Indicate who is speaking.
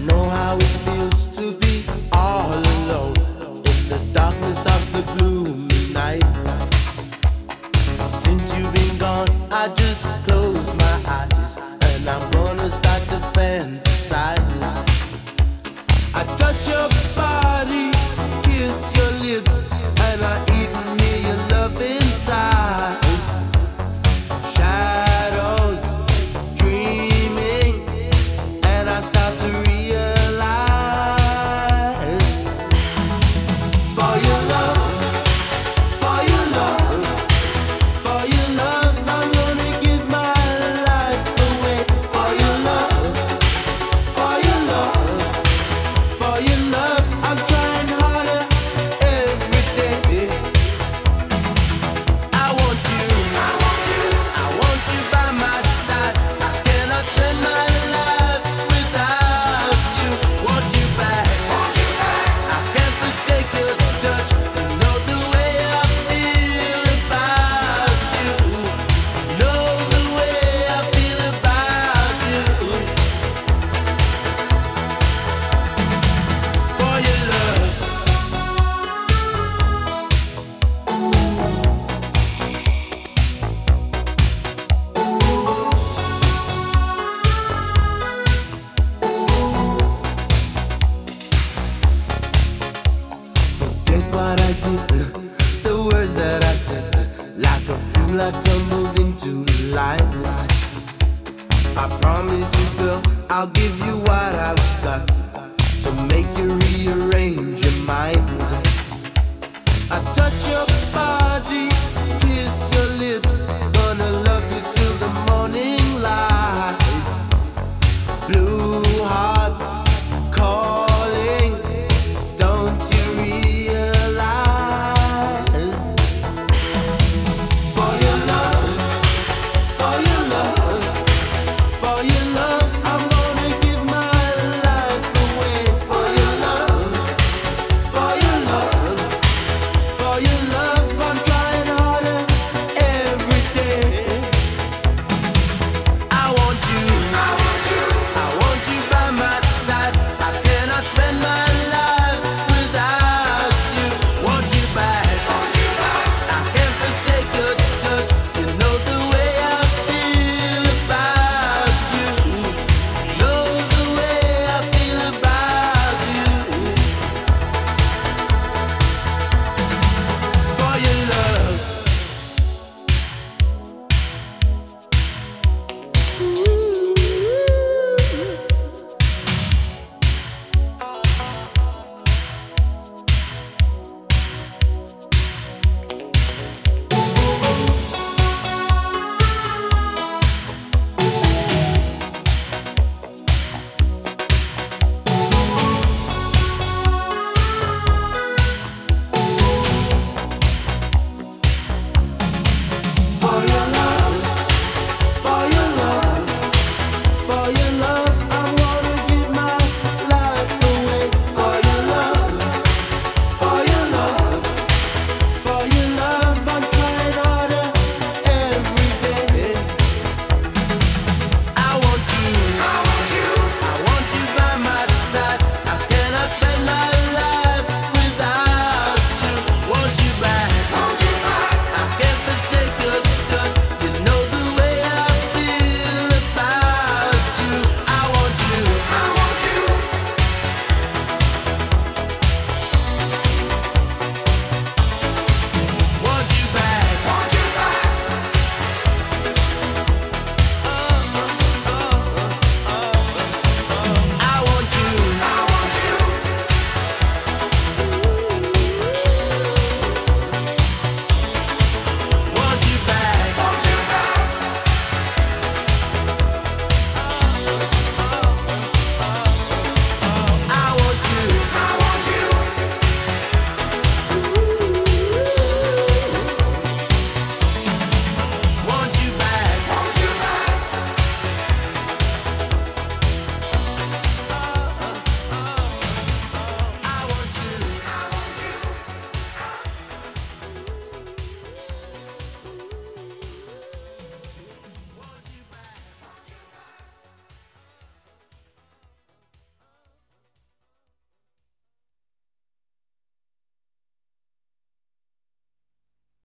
Speaker 1: know how it feels to be all alone in the darkness of the gloomy night. Since you've been gone, I just close my eyes and I'm gonna start to fantasize. I touch your body, kiss your lips, and I even hear your love inside. Shadows dreaming, and I start to realize. For your love, for your love, for your love, I'm gonna give my life away. For your love, for your love, for your love, I'm trying harder every day. I want you, I want you, I want you by my side. I cannot spend my life without you. Want you back, I can't forsake your touch. To know the way I feel about you, know the way I feel about you. For your love. Forget what I did, the words that I said. Like a fool, I tumbled into lies. I promise you, girl, I'll give you what I've got to make you rearrange your mind. I touch your body, kiss your lips, gonna love you till the morning light. Blue hearts calling, don't you realize? For your love, for your love, for your love, I'm gonna give my life away. For your love, for your love, for your love, I'm trying harder every day. I want you, I want you, I want you by my side. I cannot spend my life without you. Want you back, I can't forsake your touch. You know the way I feel about you. Know the way I feel about you. For your love. Ooh.